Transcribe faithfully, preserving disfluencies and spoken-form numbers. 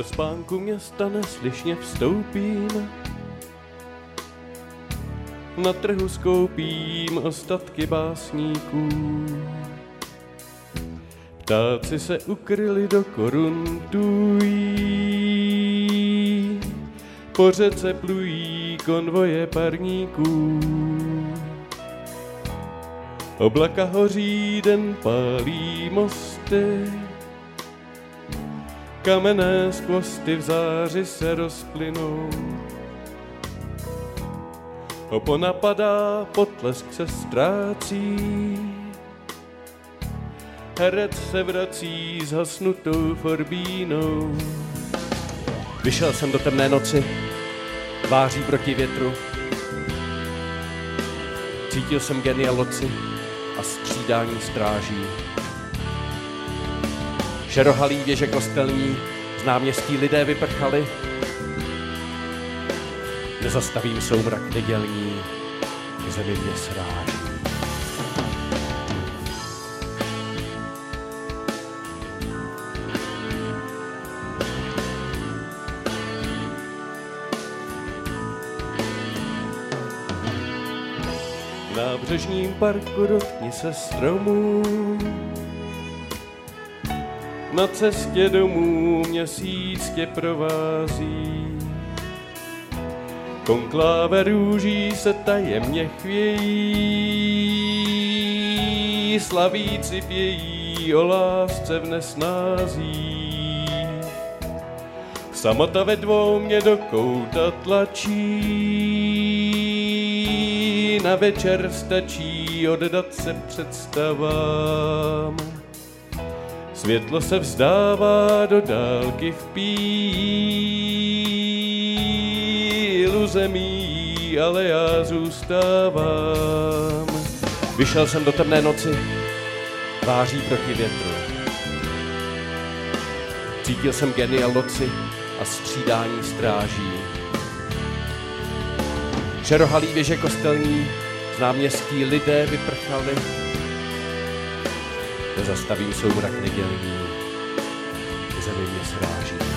Do spánku města neslyšně vstoupím, na trhu skoupím ostatky básníků. Ptáci se ukryli do koruntují, po řece plují konvoje parníků. Oblaka hoří, den pálí mosty, kamenné skvosty v záři se rozplynou. Opona padá, potlesk se ztrácí, herec se vrací s hasnutou forbínou. Vyšel jsem do temné noci, váří proti větru. Cítil jsem genialoci a střídání stráží. Šerohalí věže kostelní, z náměstí lidé vyprchali. Nezastavím soumrak nedělní, zemi mě sráží. V nábřežním parku dotkni se stromů, na cestě domů měsíc tě provází. Konkláve růží se tajemně chvějí, slavíci pějí o lásce v nesnází. Samota ve dvou mě do kouta tlačí, na večer stačí oddat se představám. Světlo se vzdává, do dálky vpíjí, iluze míjí, ale já zůstávám. Vyšel jsem do temné noci, váří proti větru. Cítil jsem genialoci a střídání stráží. Šerohalí věže kostelní, z náměstí lidé vyprchali. Nezastavím soumrak nedělní, zemi mě sráží.